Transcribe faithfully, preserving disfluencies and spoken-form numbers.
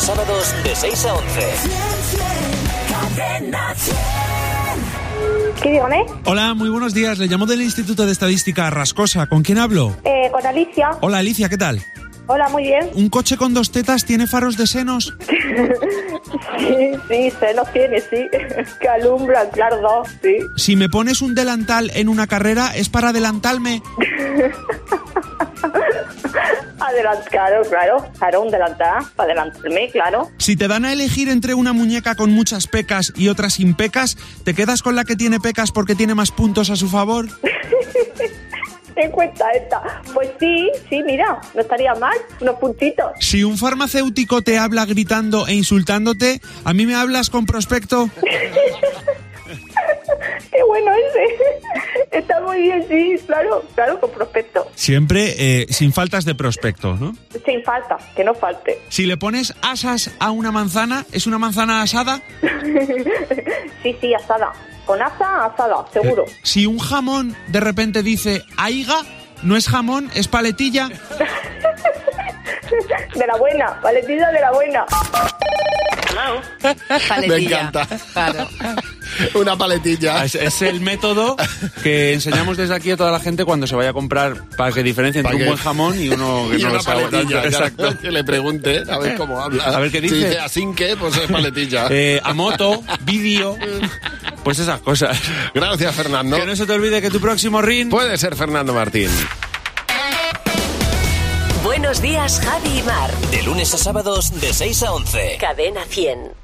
sábados de seis a once. ¿Qué dígame? Hola, muy buenos días. Le llamo del Instituto de Estadística Rascosa. ¿Con quién hablo? Eh, con Alicia. Hola, Alicia, ¿qué tal? Hola, muy bien. ¿Un coche con dos tetas tiene faros de senos? Sí, sí, senos tiene, sí. Que alumbran, claro, dos, sí. Si me pones un delantal en una carrera, ¿es para adelantarme? Adelante, claro, claro. Claro, un delantal, para adelantarme, claro. Si te dan a elegir entre una muñeca con muchas pecas y otra sin pecas, ¿te quedas con la que tiene pecas porque tiene más puntos a su favor? Ten cuenta esta. Pues sí, sí, mira, no estaría mal, unos puntitos. Si un farmacéutico te habla gritando e insultándote, ¿a mí me hablas con prospecto? Qué bueno ese. Está muy bien, sí, claro, claro, con prospecto. Siempre eh, sin faltas de prospecto, ¿no? Sin falta, que no falte. Si le pones asas a una manzana, ¿es una manzana asada? Sí, sí, asada. Con asa, asada, seguro. Eh, si un jamón de repente dice aiga, no es jamón, es paletilla. De la buena, paletilla de la buena. Paletilla. Me encanta. Claro. Una paletilla. Es, es el método que enseñamos desde aquí a toda la gente cuando se vaya a comprar, para que diferencie entre ¿Para un qué? buen jamón y uno que Y no una lo sabe. paletilla. Exacto. Exacto. Que le pregunte a ver cómo habla. A ver qué dice. Si dice así que, pues es paletilla. Eh, a moto, vídeo, pues esas cosas. Gracias, Fernando. Que no se te olvide que tu próximo ring Puede ser Fernando Martín. Buenos días, Javi y Mar. De lunes a sábados de seis a once. Cadena cien.